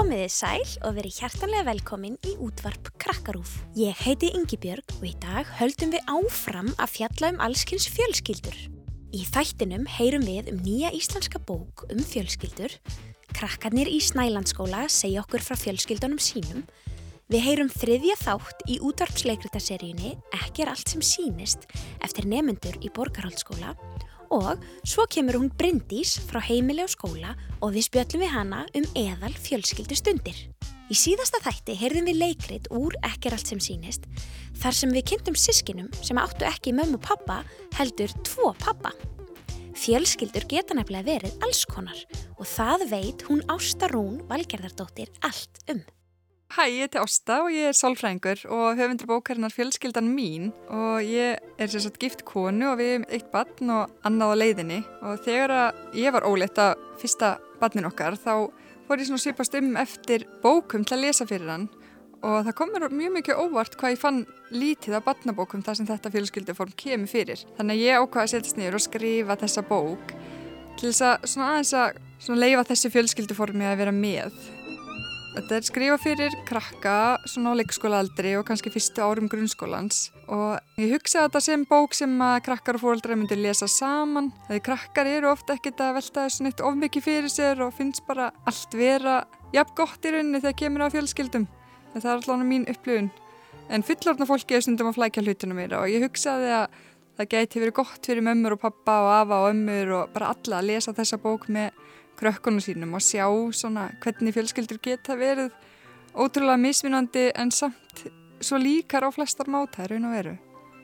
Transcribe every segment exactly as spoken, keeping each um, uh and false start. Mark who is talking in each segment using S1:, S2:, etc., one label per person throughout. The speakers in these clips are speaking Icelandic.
S1: Komiði sæl og verið hjartanlega velkomin í útvarp Krakkarúf. Ég heiti Ingibjörg og í dag höldum við áfram að fjalla um allskyns fjölskyldur. Í þættinum heyrum við um nýja íslenska bók um fjölskyldur. Krakkarnir í Snælandsskóla segja okkur frá fjölskyldunum sínum. Við heyrum þriðja þátt í útvarpsleikritaseríunni Ekki er allt sem sýnist eftir nemendur í Borgarholtsskóla og svo kemur hún Bryndís frá heimili og skóla og við spjöllum við hana um eðal fjölskyldustundir. Í síðasta þætti heyrðum við leikrit úr Ekki er allt sem sýnist þar sem við kynntum systkinum sem áttu ekki mömmu og pappa heldur tvo pappa. Fjölskyldur geta nefnilega verið alls konar og það veit hún Ásta Rún Valgerðardóttir allt um.
S2: Hæ, ég heiti Ásta og ég er sálfræðingur og höfundur bókarinnar Fjölskyldan mín og ég er sem sagt gift konu og við erum eitt barn og annað á leiðinni og þegar ég var ólétt að fyrsta barnin okkar þá fór ég svona svipast um eftir bókum til að lesa fyrir hann og það kom mér mjög mikið óvart hvað ég fann lítið af barnabókum þar sem þetta fjölskylduform kemur fyrir. Þannig að ég ákvað að setjast niður og skrifa þessa bók til þess að svona aðeins að svona leyfa þessi fjölskylduformi að vera með. Þetta er skrifa fyrir krakka svona á leikskólaaldri og kannski fyrstu árum grunnskólans og ég hugsa þetta sem bók sem að krakkar og foreldrar myndir lesa saman. Þegar krakkar eru ofta ekkert að velta þessu neitt of mikið fyrir sér og finnst bara allt vera jafn gott í rauninni þegar kemur á fjölskyldum. Það er allavega mín upplifun. En fullorðna fólki er stundum að flækja hlutina meira og ég hugsaði að það gæti verið gott fyrir mömmur og pappa og afa og ömmur og bara alla að lesa þessa bók með krökkunum sínum og sjá svona hvernig fjölskyldur geta verið ótrúlega mismunandi en samt svo líkar á flestar máta í raun og veru.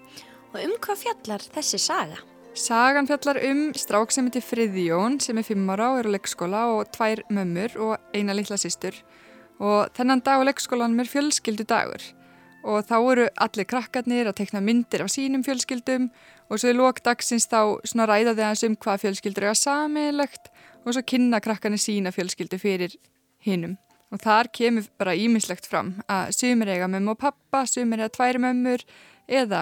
S1: Og um hvað fjallar þessi saga?
S2: Sagan fjallar um strák sem heitir Friðjón sem er fimm ára og er á leikskóla og tvær mömmur og eina litla systur og þennan dag á leikskólanum er fjölskyldudagur og þá eru allir krakkarnir að teikna myndir af sínum fjölskyldum og svo í lok dagsins þá svona ræða þau aðeins um hvað fjölskyldur eiga sameiginlegt og svo kynna krakkarnir sína fjölskyldu fyrir hinum. Og þar kemur bara ýmislegt fram að sumir eiga mömmu og pappa, sumir eiga tvær mömmur eða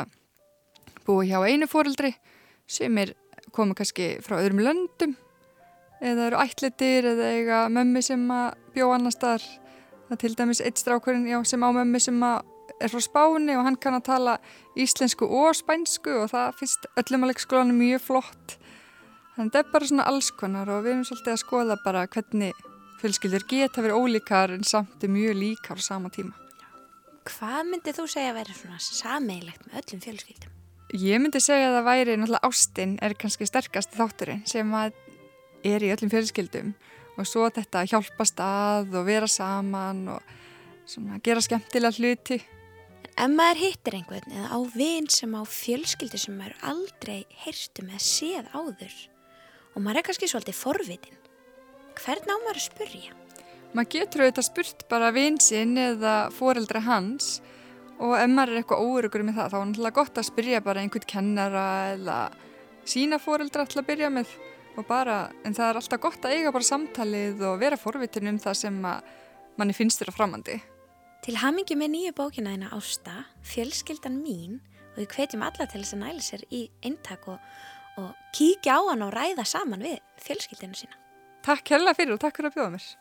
S2: búa hjá einu foreldri, sumir koma kannski frá öðrum löndum eða eru ættleitir eða eiga mömmu sem að bjó annars staðar. Það er til dæmis eitt strákurinn já, sem á mömmu sem að er frá Spáni og hann kann að tala íslensku og spænsku og það finnst öllum á leikskólanum mjög flott. Þannig að þetta er bara svona alls konar og við erum svolítið að skoða bara hvernig fjölskyldur geta verið ólíkar en samt er mjög líkar á sama tíma.
S1: Hvað myndið þú segja að vera svona sameiginlegt með öllum fjölskyldum?
S2: Ég myndi segja að það væri náttúrulega ástin er kannski sterkasti þátturinn sem að er í öllum fjölskyldum og svo þetta að hjálpast að og vera saman og svona gera skemmtilega hluti.
S1: En ef maður hittir einhvern eða á vin sem á fjölskyldu sem maður aldrei heyrt um eða séð áður og maður er kannski svolítið forvitin, hvern á maður að spyrja?
S2: Maður getur auðvitað spurt bara vin sinn eða foreldra hans og ef maður er eitthvað óöruggur með það þá er náttúrulega gott að spyrja bara einhvern kennara eða sína foreldra til að byrja með og bara, en það er alltaf gott að eiga bara samtalið og vera forvitin um það sem að manni finnst þér á framandi.
S1: Til hamingju með nýju bókina þína Ásta, Fjölskyldan mín og við hvetjum alla til þess að næla sér í eintak og, og kíkja á hann og ræða saman við fjölskyldinu sína.
S2: Takk hérlega fyrir og takk fyrir að bjóða mér.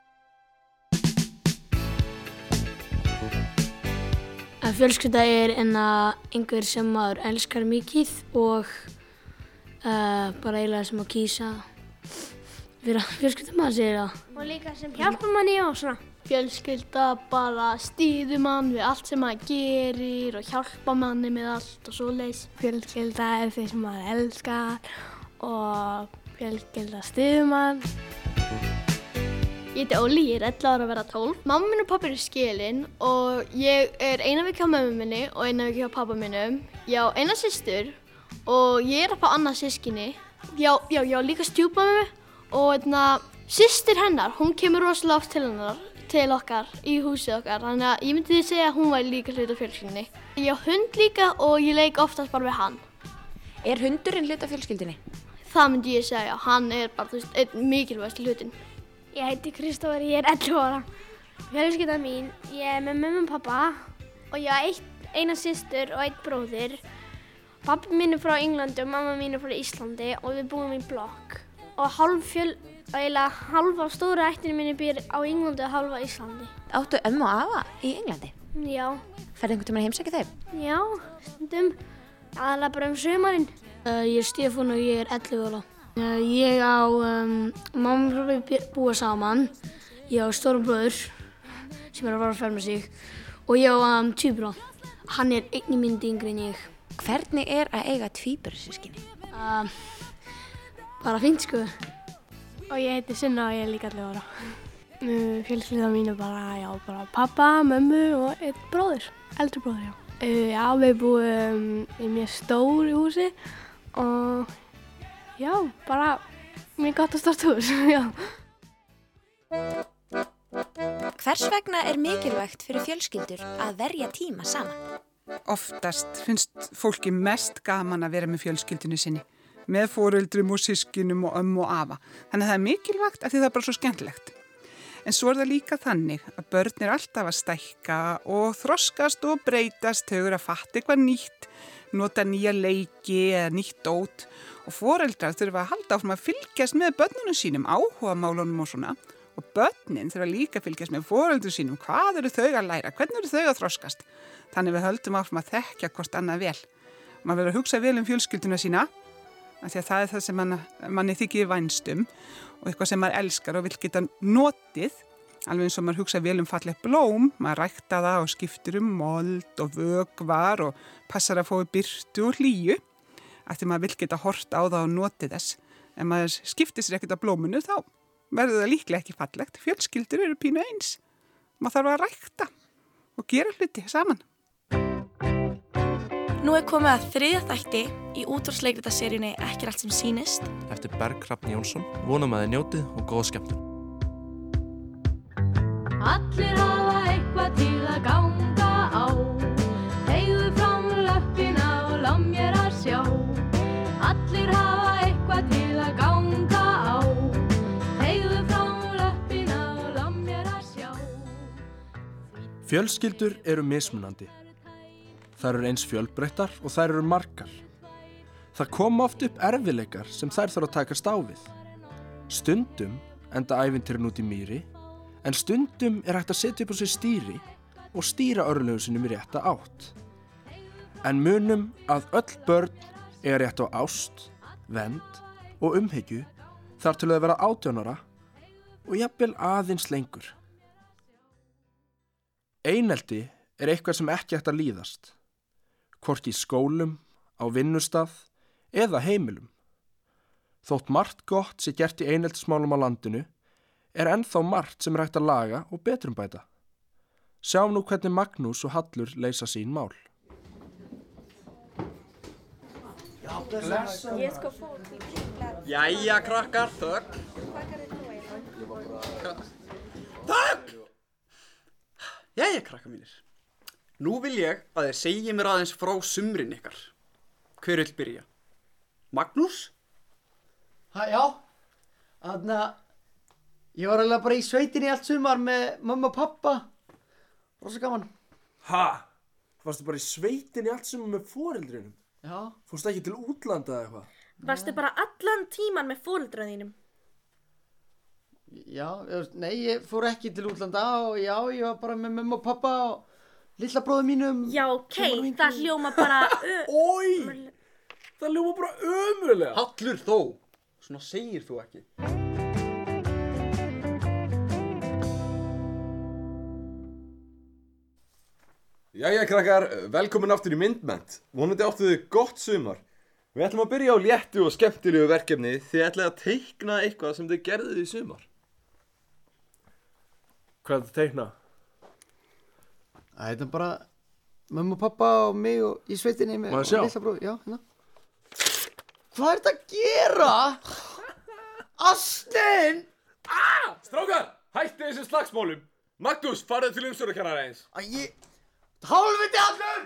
S3: Að fjölskylda er enna einhver sem maður elskar mikið og uh, bara eiginlega sem að kýsa vera fjölskylda maður segir það.
S4: Og líka sem hjálpa manni og svona.
S5: Fjölskylda bara stýður mann við allt sem maður gerir og hjálpa manni með allt og svoleiðis.
S4: Fjölskylda er þeir sem maður elskar og fjölskylda stýður mann.
S5: Ég heiti Óli, ég er ellefu ára að vera tólf. Mamma minn og pappa eru skilin og ég er eina vika hjá mömmu minni og eina vika hjá pappa minnum. Ég á eina systur og ég er að fá annað systkini. Já, já, ég á líka stjúpmömmu og einna, systir hennar, hún kemur rosalega oft til hennar. til okkar, í húsið okkar, þannig að ég myndi segja að hún væri líka hluti af fjölskyldunni. Ég á hund líka og ég leik oftast bara við hann.
S1: Er hundurinn hluti af fjölskyldunni?
S5: Það myndi ég segja, hann er bara, þú veist, einn mikilvægasti hlutinn.
S4: Ég heiti Kristófer, ég er ellefu ára. Fjölskyldan mín, ég er með mömmu og pappa og ég á eitt, eina systur og einn bróðir. Pappi mín er frá Englandi og mamma mín er frá Íslandi og við búum í blokk. Og hálf fjöl, Og eiginlega halva stóra ættinni minni býr á Englandi og halva Íslandi.
S1: Áttu ömmu og afa í Englandi?
S4: Já.
S1: Ferðu einhvern tímann að heimsækja þau?
S4: Já, stundum. Aðalega bara um sumarinn.
S3: Uh, ég er Stefán og ég er ellefu ára. Uh, ég á um, mamma og pabbi búa saman. Ég á stóran bróður sem er að fara að ferma sig og ég á um, tvíbura. Hann er einni mínútu yngri en ég.
S1: Hvernig er að eiga tvíburasystkini?
S3: Uh, bara fínt sko.
S6: Og ég heiti Sunna og ég er líka ellefu ára. Uh, Fjölskyldan mín er bara, já, bara pappa, mömmu og einn bróður, eldri bróður, já. Uh, já, við búum í mjög stóru húsi og já, bara mjög gott og stórt hús, já.
S1: Hvers vegna er mikilvægt fyrir fjölskyldur að verja tíma saman?
S7: Oftast finnst fólki mest gaman að vera með fjölskyldunni sinni, með foreldrum og systkinum og ömmu og afa. Þannig að það er mikilvægt af því það er bara svo skemmtilegt. En svo er það líka þannig að börn er alltaf að stækka og þroskast og breytast, þau eru að fatta eitthvað nýtt, nota nýja leiki eða nýtt dót og foreldrar þurfa að halda áfram að fylgjast með börnunum sínum, áhugamálunum og svona. Og börnin þurfa líka að fylgjast með foreldrum sínum, hvað eru þau að læra, hvernig eru þau að þroskast. Þannig við höldum áfram að þekkja hvort annað vel. Maður verður að hugsa vel um fjölskylduna sína, af því að það er það sem mann, manni þykir vænst um og eitthvað sem maður elskar og vill geta notið, alveg eins og maður hugsa vel um fallegt blóm, maður rækta það og skiptir um mold og vökvar og passar að fái birtu og hlýju, af því maður vill geta hort á það og notið þess. Ef maður skiptir sér ekkert af blóminu þá verður það líklega ekki fallegt. Fjölskyldur eru pínu eins. Maður þarf að rækta og gera hluti saman.
S8: Nú er komið að þriðja þætti í útvarpsleikritaseríunni Ekki er allt sem sýnist.
S9: Eftir Berg Hrafn Jónsson, vonum að þið njótið og góða skemmtun.
S10: Allir hafa eitthvað til að ganga á. Teygðu fram löppina og lám mér að sjá. Allir hafa eitthvað til að ganga á. Teygðu fram löppina og lám mér að sjá.
S11: Fjölskyldur eru mismunandi. Þær eru eins fjölbreyttar og þær eru margar. Það koma oft upp erfiðleikar sem þær þarf að takast á við. Stundum enda ævintýrin út í mýri, en stundum er hægt að setja upp á sig stýri og stýra örlögum sínum í rétta átt. En munum að öll börn eiga rétt á ást, vernd og umhyggju þar til að vera átján ára og jafnvel aðeins lengur. Einelti er eitthvað sem ekki hægt að líðast. Hvorki í skólum, á vinnustað eða heimilum. Þótt margt gott sé gert í eineltismálum á landinu, er ennþá margt sem er hægt að laga og betrumbæta. Sjáum nú hvernig Magnús og Hallur leysa sín mál.
S12: Jæja, krakkar, þögn. Þögn! Jæja, krakkar mínir. Nú vil ég að þið segja mér aðeins frá sumrin ykkar. Hver vill byrja? Magnús?
S13: Ha, já. Þannig að ég var alveg bara í sveitinni allt sumar með mamma og pappa. Rosa gaman.
S11: Ha? Varstu bara í sveitinni allt sumar með foreldrinum?
S13: Já.
S11: Fórstu ekki til útlanda eða eitthvað?
S8: Varstu bara allan tíman með foreldrunum þínum?
S13: Já, nei, ég fór ekki til útlanda og já, ég var bara með mamma og pappa og lilla bróður mínum.
S8: Já, ok, það hljóma bara
S11: Ói, það hljóma bara ömurlega.
S12: Hallur þó, svona segir þú ekki.
S14: Jæja krakkar, velkomin aftur í Myndmennt. Vonandi áttu þið gott sumar. Við ætlum að byrja á léttu og skemmtilegu verkefni. Þið ætlaði að teikna eitthvað sem þið gerðuð í sumar.
S11: Hvað er það að teikna?
S13: Það er bara mamma og pappa og mig og í sveitinni með
S11: Má ég sjá?
S13: lilla bróður. Já, hérna. Hvað er þetta að gera? Astin!
S14: Ah! Strákar, hætti þessum slagsmálum. Magnús, farðu til umstjórnarkennara eins.
S13: Æ, ég... Hálfviti allur!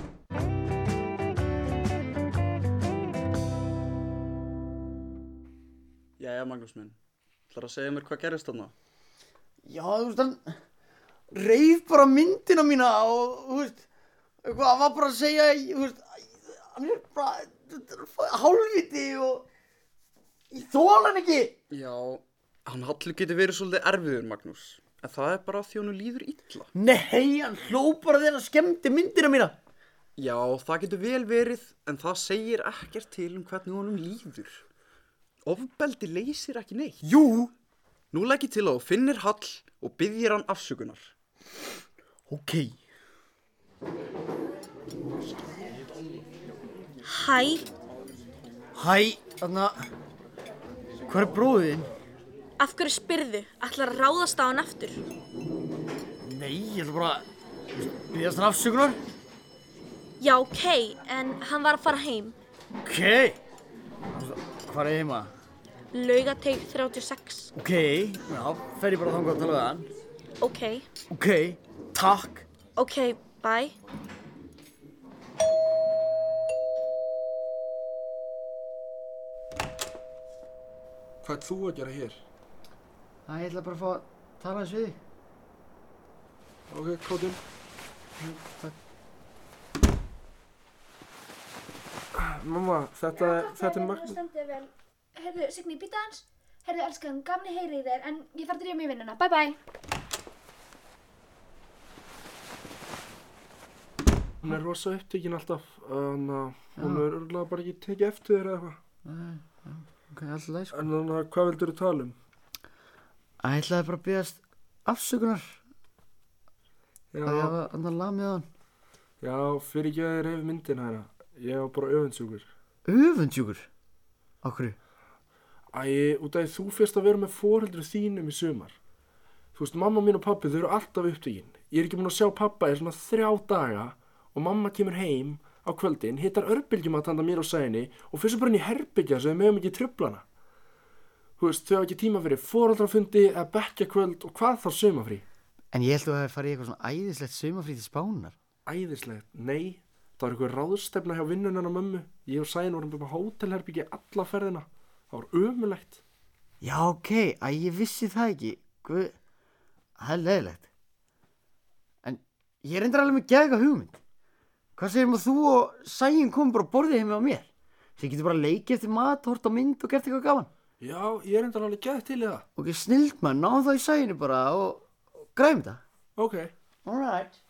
S12: Jæja, Magnús minn. ætlarðu að segja mér hvað gerist þarna?
S13: Já, þú veist, hann reif bara myndina mína og, þú veist, eitthvað, hann var bara að segja, þú veist, hann er bara hálfviti og ég þóla hann ekki.
S12: Já, Hann Hallur getur verið svolítið erfiður, Magnús. En það er bara því honum líður illa.
S13: Nei, hann hló bara þegar hann skemmti myndina mína.
S12: Já, það getur vel verið, en það segir ekkert til um hvernig honum líður. Ofbeldi leysir ekki neitt.
S13: Jú!
S12: Nú legg ég til að þú finnir Hall og biðjir hann afsökunar.
S13: Ok.
S8: Hæ.
S13: Hæ, þarna, hvað er bróðin?
S8: Af hverju spyrðu? Ætlar að ráðast á hann aftur?
S13: Nei, ég ætla bara að biðjast hann afsökunar.
S8: Já, ok, en hann var að fara heim.
S13: Ok. Hvað er heima?
S8: Laugateig þrjátíu og sex.
S13: Ok, já, fer ég bara þangað að tala við hann.
S8: Ok.
S13: Ok, takk.
S8: Ok, bye.
S11: Hvað er þú að gera hér?
S13: Æ, ég ætla bara að fá að tala eins við þig.
S11: Ok, kótinn.
S13: Takk.
S11: Mamma, þetta, þetta er Magnús.
S15: Stendur vel. Heyrðu, Signý, býta hans. Heyrðu, elskan, gaman að heyra í þér, en ég þarf að drífa mig í vinnuna. Bye, bye.
S11: Hún er rosa upptekinn alltaf, en uh, hún er örgulega bara ekki tekið eftir þér eða eitthvað.
S13: Nei, ok, alltaf leið, sko.
S11: En þannig að hvað vildur þú tala um?
S13: Æ, ég ætlaði bara að biðjast afsökunar.
S11: Já.
S13: Að ég hafa andan lamið á hann.
S11: Já, fyrir ekki að ég reyfi myndina hérna. Ég var bara öfundsjúkur.
S13: Öfundsjúkur? Á hverju?
S11: Æ, út af því þú fyrst að vera með foreldri þínum í sumar. Þú veist, mamma mín og pappi, þau eru alltaf upptekinn. Ég er ekki búin að sjá pappa í svona þrjá daga og mamma kemur heim á kvöldin, hittar örbylgjum að tanda mér á sæðinni og fyrir bara inn í herbyggja sem við mögum ekki trufla hana. Þú veist, þau hafa ekki tíma fyrir foreldrafundi eða bekkjakvöld og hvað þá sumarfrí.
S13: En ég held að það hefði farið í eitthvað svona æðislegt sumarfrí til Spánar.
S11: Æðislegt? Nei, það var eitthvað ráðstefna hjá vinnunum hennar mömmu. Ég og Sæðin vorum bara hótelherbyggja alla ferðina. Það var ömulegt.
S13: Já, ok, æ, ég vissi það ekki. Guð, það er leiðilegt. En ég reyndar alveg með geðveika hugmynd. Hvað segir maður þú og Sæðin komum bara að borðið heim með mér? Þið getur bara leikið eftir mat, hort á mynd og gert eitthvað gaman.
S11: Já, ég reyndar alveg geð til í það.
S13: Ok, snilt maður, náðu það í Sæðinu bara og, og græfum þetta.
S11: Ok.
S13: Alright.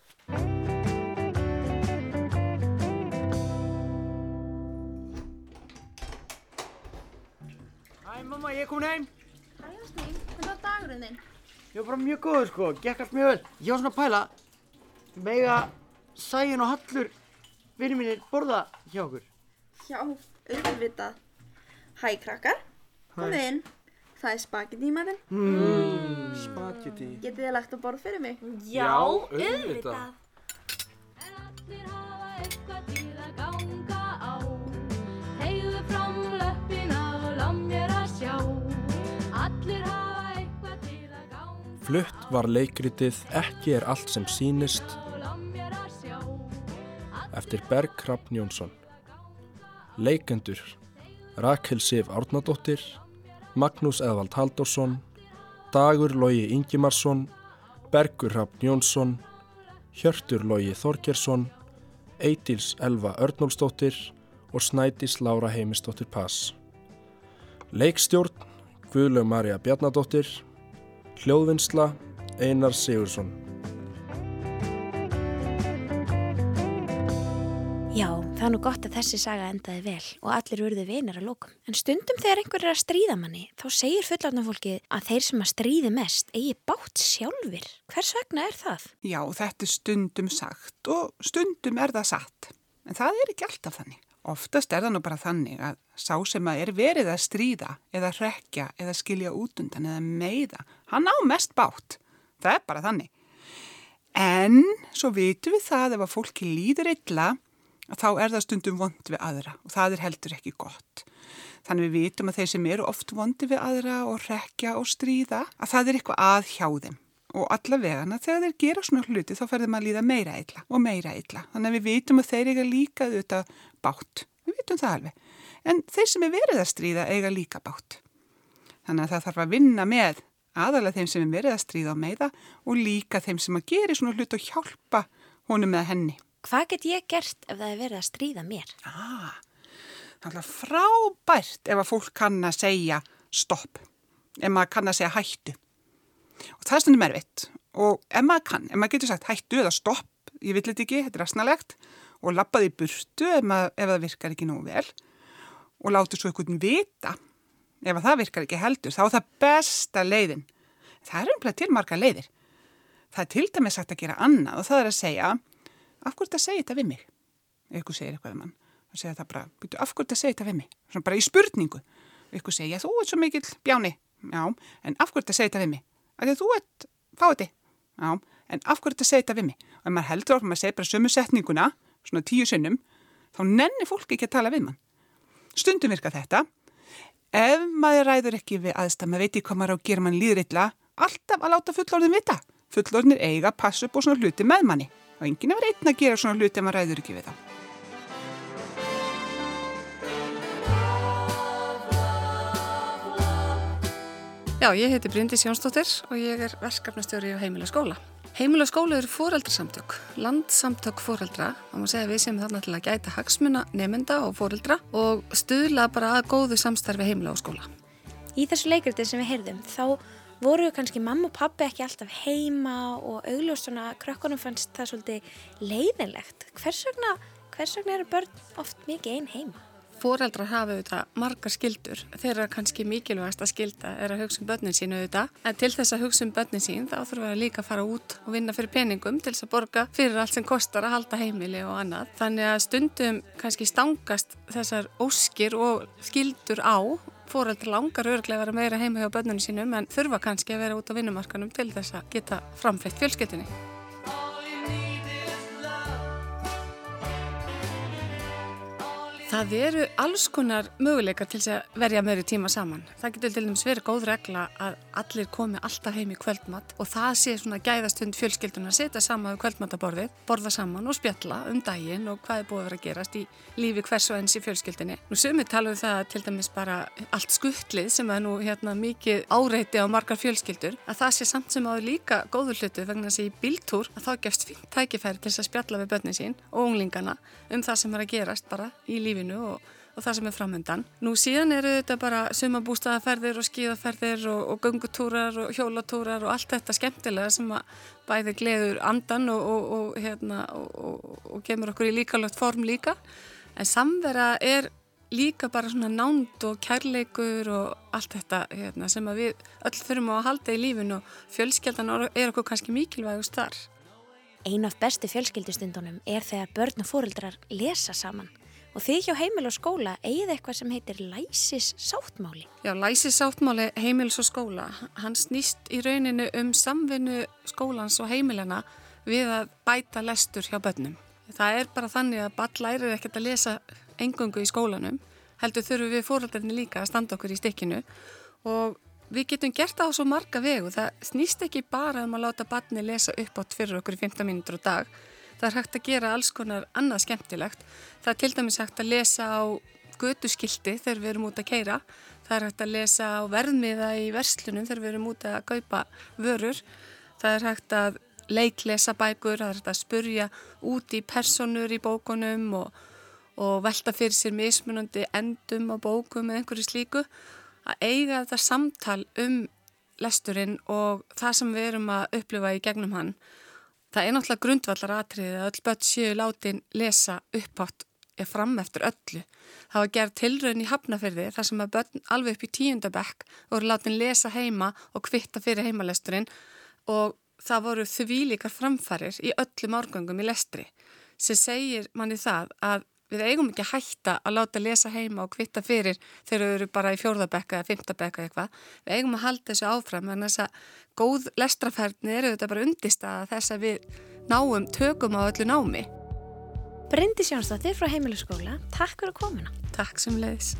S13: Hæ mamma, ég er komin heim.
S15: Hæ, Jasmín, hvernig var dagurinn þinn?
S13: Ég var bara mjög góður sko, gekk allt mjög vel. Ég var svona að pæla, mega Sæðin og Hallur, vinir mínir, borða hjá okkur.
S16: Já, auðvitað. Hæ krakkar, komið inn. Það er spagetti í maðurinn.
S11: Mm, spagetti.
S16: Getið þið lagt á borð fyrir mig?
S8: Já, auðvitað.
S10: En allir hafa eitthvað til að ganga á. Teygðu fram löppina og lám mér að sjá. Allir hafa eitthvað til að ganga á.
S11: Flutt var leikritið Ekki er allt sem sýnist eftir Berg Hrafn Jónsson. Leikendur Rakel Sif Árnadóttir, Magnús Eðvald Halldórsson, Dagur Logi Ingimarsson, Bergur Hrafn Jónsson, Hjörtur Logi Þorgeirsson, Eydís Elva Örnólfsdóttir og Snædís Lára Heimisdóttir Pass. Leikstjórn Guðlaug María Bjarnadóttir, hljóðvinnsla Einar Sigurðsson.
S1: Já, það er nú gott að þessi saga endaði vel og allir urðu vinir að lokum. En stundum þegar einhver er að stríða manni, þá segir fullorðna fólkið að þeir sem að stríði mest eigi bágt sjálfir. Hvers vegna er það?
S7: Já, þetta er stundum sagt og stundum er það satt. En það er ekki alltaf þannig. Oftast er það nú bara þannig að sá sem að er verið að stríða eða hrekkja eða skilja út undan eða meiða, hann á mest bágt. Það er bara þannig. En svo vitum við það ef að fólki líður illa, þá er það stundum vond við aðra og það er heldur ekki gott. Þannig við vitum að þeir sem eru oft vondi við aðra og hrekkja og stríða, að það er eitthvað að hjá þeim. Og allavegana þegar þeir gera svona hluti þá fer þeim að líða meira illa og meira illa. Þannig að við vitum að þeir eiga líka auðvitað bátt. Við vitum það alveg. En þeir sem er verið að stríða eiga líka bátt. Þannig að það þarf að vinna með aðalega þeim sem er verið að stríða og meiða og líka þeim sem að gera svona hluti og hjálpa honum með henni.
S1: Hvað get ég gert ef það er verið að stríða mér?
S7: Ah, það er frábært ef að fólk kann að segja stopp ef maður kann að segja hættu. Og það er stundum erfitt. Og ef maður kann, ef maður getur sagt hættu eða stopp, ég vill þetta ekki, þetta er asnalegt, og labbaði í burtu ef, maður, ef það virkar ekki nógu vel, og láta svo einhvern vita, ef það virkar ekki heldur, þá er það besta leiðin. Það er umlega til margar leiðir. Það er til dæmis sagt að gera annað og það er að segja, af hverju þetta segir þetta við mig? Ef ykkur segir eitthvað um hann, þá segja það bara, byrju, af hverju þetta segir þetta við mig? Svona bara í spurningu. Ykkur segir, já, þú ert svo mikill bjáni. Já, en af hverju þetta segir þetta við mig? Af því að þú ert fáti. Já, en af hverju þetta segir þetta við mig? Og ef maður heldur okkur, maður segir bara sömu setninguna, svona tíu sinnum, þá nennir fólk ekki að tala við mann. Stundum virka þetta. Ef maður ræður ekki við aðstæð, maður veit ekki hvað maður á að gera, mann líður illa, alltaf að láta fullorðin vita. Fullorðinir eiga að passa upp á svona hluti með manni. Og enginn er einn að gera svona hluti ef maður ræður ekki við þá.
S17: Já, ég heiti Bryndís Jónsdóttir og ég er verkefnastjóri á Heimili og skóla. Heimili og skóla eru foreldrasamtök, landsamtök foreldra. Það má segja að við séum þarna til að gæta hagsmuna nemenda og foreldra og stuðla bara að góðu samstarfi Heimili og skóla.
S1: Í þessu leikriti sem við heyrðum, þá voru kannski mamma og pabbi ekki alltaf heima og augljóst svona krökkunum fannst það svolítið leiðinlegt. Hvers vegna, hvers vegna eru börn oft mikið ein heima?
S17: Foreldrar hafa auðvitað margar skyldur. Þeirra kannski mikilvægast að skylda er að hugsa um börnin sín auðvitað. En til þess að hugsa um börnin sín þá þurfa að líka að fara út og vinna fyrir peningum til þess að borga fyrir allt sem kostar að halda heimili og annað. Þannig að stundum kannski stangast þessar óskir og skyldur á. Foreldrar langar örugglega að vera meira heima hjá börnunum sínum en þurfa kannski að vera út á vinnumarkanum til þess að geta framfleytt fjölskyldunni. Það eru alls konar möguleikar til þess að verja meiri tíma saman. Það getur til dæmis verið góð regla að allir komi alltaf heim í kvöldmat og það sé svona gæðastund fjölskylduna að setja saman við kvöldmataborðið, borða saman og spjalla um daginn og hvað er búið að vera að gerast í lífi hvers og eins í fjölskyldunni. Nú sumir tala um það til dæmis bara allt skuttlið sem er nú hérna mikið áreiti á margar fjölskyldur, að það sé samt sem áður líka góður hlutu vegna þess að í bíltúr að þá gefst fínt tækifæri til þess að spjalla við börnin sín og unglingana um það sem er að gerast bara í lífi Og, og það sem er framöndan. Nú síðan eru þetta bara sumarbústaðaferðir og skíðaferðir og, og göngutúrar og hjólatúrar og allt þetta skemmtilega sem að bæði gleður andan og, og, og, hérna, og, og kemur okkur í líkalegt form líka. En samvera er líka bara svona nánd og kærleikur og allt þetta hérna, sem að við öll þurfum að halda í lífinu og fjölskyldan er okkur kannski mikilvægust þar.
S1: Ein af bestu fjölskyldustundunum er þegar börn og foreldrar lesa saman. Og þið hjá Heimili og skóla eigið eitthvað sem heitir læsis-sáttmáli.
S17: Já, læsis-sáttmáli Heimilis og skóla, hann snýst í rauninu um samvinnu skólans og heimilana við að bæta lestur hjá börnum. Það er bara þannig að barn lærir ekkert að lesa eingöngu í skólanum, heldur þurfum við foreldrarnir líka að standa okkur í stykkinu og við getum gert það á svo marga vegu. Það snýst ekki bara um að láta barni lesa upp átt fyrir okkur í fimmtán mínútur á dag. Það er hægt að gera alls konar annað skemmtilegt. Það er til dæmis hægt að lesa á götuskilti þegar við erum út að keyra. Það er hægt að lesa á verðmiða í verslunum þegar við erum út að kaupa vörur. Það er hægt að leiklesa bækur, það er hægt að spurja út í persónur í bókunum og, og velta fyrir sér mismunandi endum á bókum eða einhverju slíku. Að eiga þetta samtal um lesturinn og það sem við erum að upplifa í gegnum hann. Það er náttúrulega grundvallar atriði að öll börn séu látin lesa upphátt fram eftir öllu. Það var gerð tilraun í Hafnarfirði þar sem að börn alveg upp í tíunda bekk voru látin lesa heima og kvitta fyrir heimalesturinn og það voru þvílíkar framfarir í öllum árgöngum í lestri sem segir manni það að við eigum ekki að hætta að láta lesa heima og kvitta fyrir þegar við eru bara í fjórða bekka eða fimmta bekka eitthvað. Við eigum að halda þessu áfram en þess að góð lestrafærni eru þetta bara undirstaða þess að við náum tökum á öllu námi.
S1: Bryndís Jónsdóttir frá Heimili og skóla, takk fyrir komuna.
S17: Takk sömuleiðis.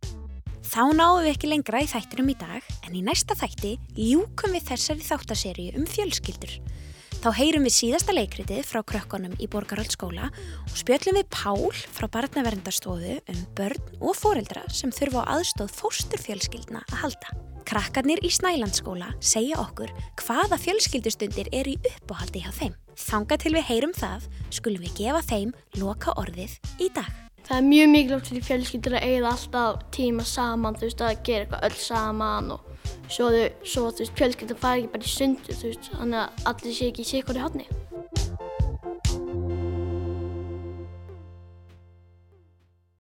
S1: Þá náum við ekki lengra í þættinum í dag en í næsta þætti ljúkum við þessari þáttaseríu um fjölskyldur. Þá heyrum við síðasta leikritið frá krökkunum í Borgarholtsskóla og spjöllum við Pál frá Barnaverndarstofu um börn og foreldra sem þurfa á aðstoð fósturfjölskyldna að halda. Krakkarnir í Snælandsskóla segja okkur hvaða fjölskyldustundir eru í uppáhaldi hjá þeim. Þangað til við heyrum það, skulum við gefa þeim loka orðið í dag.
S5: Það er mjög mikilvægt fyrir fjölskyldur að eiga alltaf tíma saman, þú veist, að gera eitthvað öll saman og svo, þau, svo þú veist, fjölskyldan fari ekki bara í sundur, þú veist, þannig að allir sé ekki í sitt hvoru horni.